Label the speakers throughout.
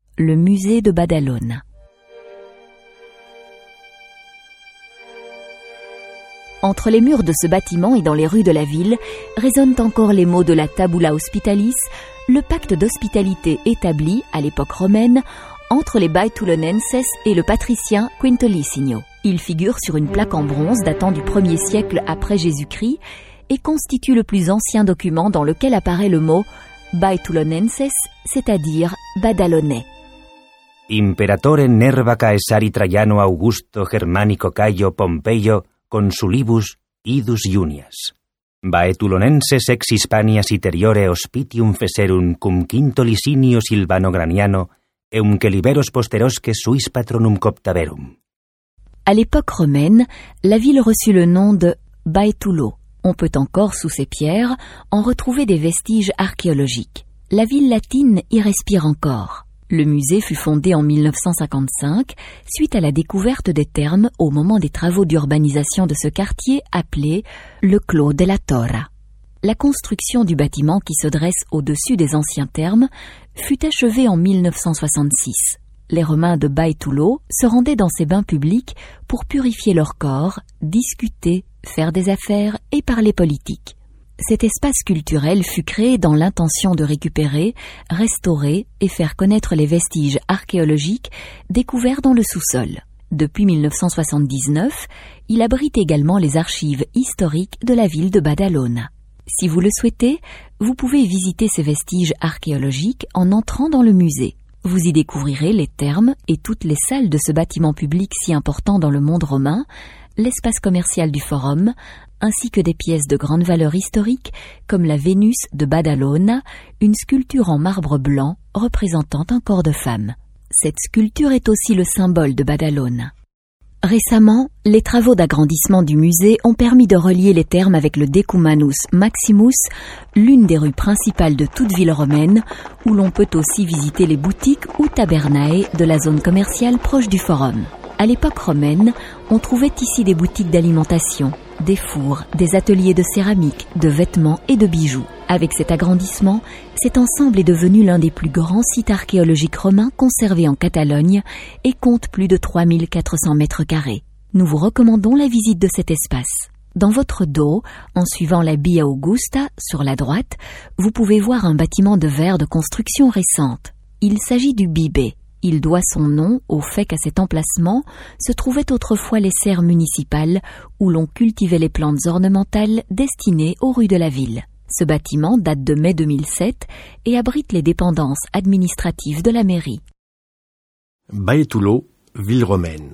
Speaker 1: le musée de Badalone. Entre les murs de ce bâtiment et dans les rues de la ville résonnent encore les mots de la Tabula Hospitalis, le pacte d'hospitalité établi, à l'époque romaine, entre les Baetulonenses et le patricien Quinto Licinio. Il figure sur une plaque en bronze datant du 1er siècle après Jésus-Christ et constitue le plus ancien document dans lequel apparaît le mot Baetulonenses, c'est-à-dire badalonnais.
Speaker 2: Imperatore Nerva Caesari Traiano Augusto Germanico Caio Pompeio consulibus idus junias. Baetulonenses ex Hispania siteriore hospitium feserum cum Quinto Licinio Silvano Graniano eum que liberos posterosque suis patronum coptaverum.
Speaker 1: À l'époque romaine, la ville reçut le nom de Baetulo. On peut encore, sous ces pierres, en retrouver des vestiges archéologiques. La ville latine y respire encore. Le musée fut fondé en 1955, suite à la découverte des thermes au moment des travaux d'urbanisation de ce quartier appelé le Clos della Torra. La construction du bâtiment qui se dresse au-dessus des anciens thermes fut achevée en 1966. Les Romains de Baetulo se rendaient dans ces bains publics pour purifier leur corps, discuter, faire des affaires et parler politique. Cet espace culturel fut créé dans l'intention de récupérer, restaurer et faire connaître les vestiges archéologiques découverts dans le sous-sol. Depuis 1979, il abrite également les archives historiques de la ville de Badalone. Si vous le souhaitez, vous pouvez visiter ces vestiges archéologiques en entrant dans le musée. Vous y découvrirez les thermes et toutes les salles de ce bâtiment public si important dans le monde romain, l'espace commercial du Forum, ainsi que des pièces de grande valeur historique comme la Vénus de Badalone, une sculpture en marbre blanc représentant un corps de femme. Cette sculpture est aussi le symbole de Badalone. Récemment, les travaux d'agrandissement du musée ont permis de relier les thermes avec le Decumanus Maximus, l'une des rues principales de toute ville romaine, où l'on peut aussi visiter les boutiques ou tabernae de la zone commerciale proche du Forum. À l'époque romaine, on trouvait ici des boutiques d'alimentation, des fours, des ateliers de céramique, de vêtements et de bijoux. Avec cet agrandissement, cet ensemble est devenu l'un des plus grands sites archéologiques romains conservés en Catalogne et compte plus de 3400 mètres carrés. Nous vous recommandons la visite de cet espace. Dans votre dos, en suivant la Via Augusta, sur la droite, vous pouvez voir un bâtiment de verre de construction récente. Il s'agit du Bibé. Il doit son nom au fait qu'à cet emplacement se trouvaient autrefois les serres municipales où l'on cultivait les plantes ornementales destinées aux rues de la ville. Ce bâtiment date de mai 2007 et abrite les dépendances administratives de la mairie.
Speaker 3: Baetulo, ville romaine.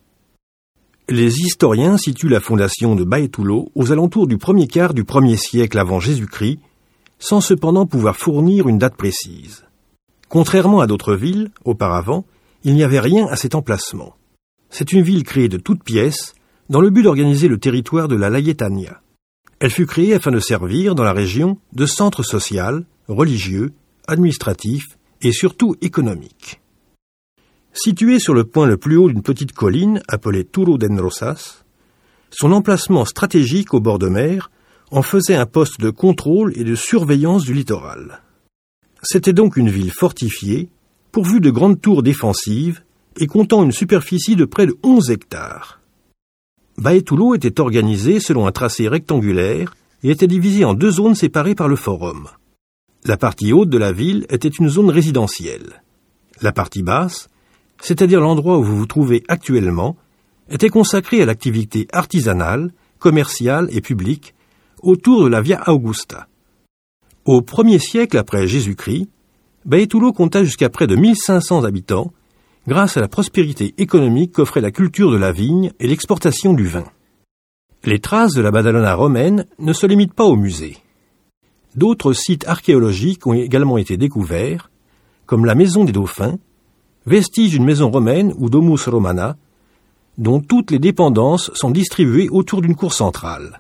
Speaker 3: Les historiens situent la fondation de Baetulo aux alentours du premier quart du 1er siècle avant Jésus-Christ, sans cependant pouvoir fournir une date précise. Contrairement à d'autres villes, auparavant, il n'y avait rien à cet emplacement. C'est une ville créée de toutes pièces, dans le but d'organiser le territoire de la Laietania. Elle fut créée afin de servir, dans la région, de centre social, religieux, administratif et surtout économique. Située sur le point le plus haut d'une petite colline, appelée Turro d'Enrosas, son emplacement stratégique au bord de mer en faisait un poste de contrôle et de surveillance du littoral. C'était donc une ville fortifiée, pourvue de grandes tours défensives et comptant une superficie de près de 11 hectares. Baetulo était organisé selon un tracé rectangulaire et était divisé en 2 zones séparées par le Forum. La partie haute de la ville était une zone résidentielle. La partie basse, c'est-à-dire l'endroit où vous vous trouvez actuellement, était consacrée à l'activité artisanale, commerciale et publique autour de la Via Augusta. Au 1er siècle après Jésus-Christ, Baetulo compta jusqu'à près de 1500 habitants grâce à la prospérité économique qu'offrait la culture de la vigne et l'exportation du vin. Les traces de la Badalona romaine ne se limitent pas au musée. D'autres sites archéologiques ont également été découverts, comme la maison des Dauphins, vestige d'une maison romaine ou domus romana, dont toutes les dépendances sont distribuées autour d'une cour centrale.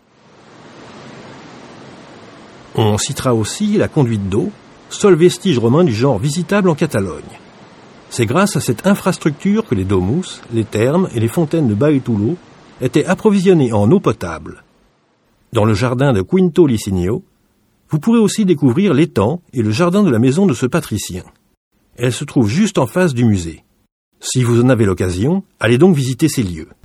Speaker 3: On citera aussi la conduite d'eau, seul vestige romain du genre visitable en Catalogne. C'est grâce à cette infrastructure que les domus, les thermes et les fontaines de Baetulo étaient approvisionnés en eau potable. Dans le jardin de Quinto Licinio, vous pourrez aussi découvrir l'étang et le jardin de la maison de ce patricien. Elle se trouve juste en face du musée. Si vous en avez l'occasion, allez donc visiter ces lieux.